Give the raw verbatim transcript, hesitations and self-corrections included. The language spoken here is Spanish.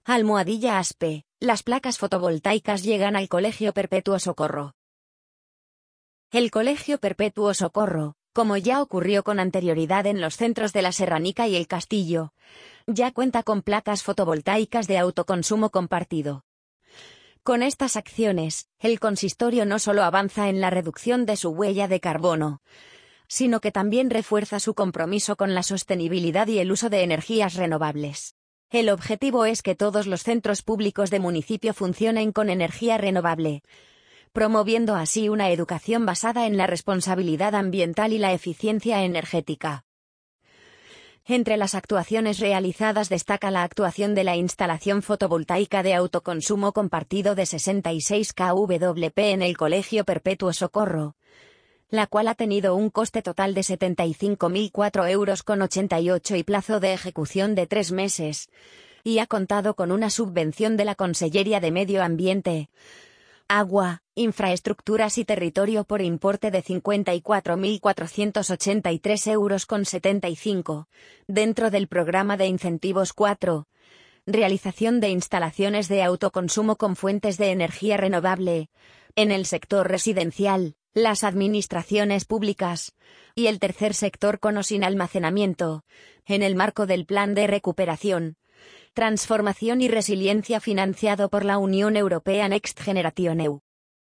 Almohadilla Aspe, las placas fotovoltaicas llegan al Colegio Perpetuo Socorro. El Colegio Perpetuo Socorro, como ya ocurrió con anterioridad en los centros de la Serranica y el Castillo, ya cuenta con placas fotovoltaicas de autoconsumo compartido. Con estas acciones, el consistorio no solo avanza en la reducción de su huella de carbono, sino que también refuerza su compromiso con la sostenibilidad y el uso de energías renovables. El objetivo es que todos los centros públicos de municipio funcionen con energía renovable, promoviendo así una educación basada en la responsabilidad ambiental y la eficiencia energética. Entre las actuaciones realizadas destaca la actuación de la instalación fotovoltaica de autoconsumo compartido de sesenta y seis kilowatt en el Colegio Perpetuo Socorro, la cual ha tenido un coste total de setenta y cinco mil cuatro euros con ochenta y ocho y plazo de ejecución de tres meses, y ha contado con una subvención de la Conselleria de Medio Ambiente, Agua, Infraestructuras y Territorio por importe de cincuenta y cuatro mil cuatrocientos ochenta y tres euros con setenta y cinco, dentro del programa de incentivos cuatro, realización de instalaciones de autoconsumo con fuentes de energía renovable, en el sector residencial, las administraciones públicas, y el tercer sector con o sin almacenamiento, en el marco del Plan de Recuperación, Transformación y Resiliencia financiado por la Unión Europea Next Generation E U.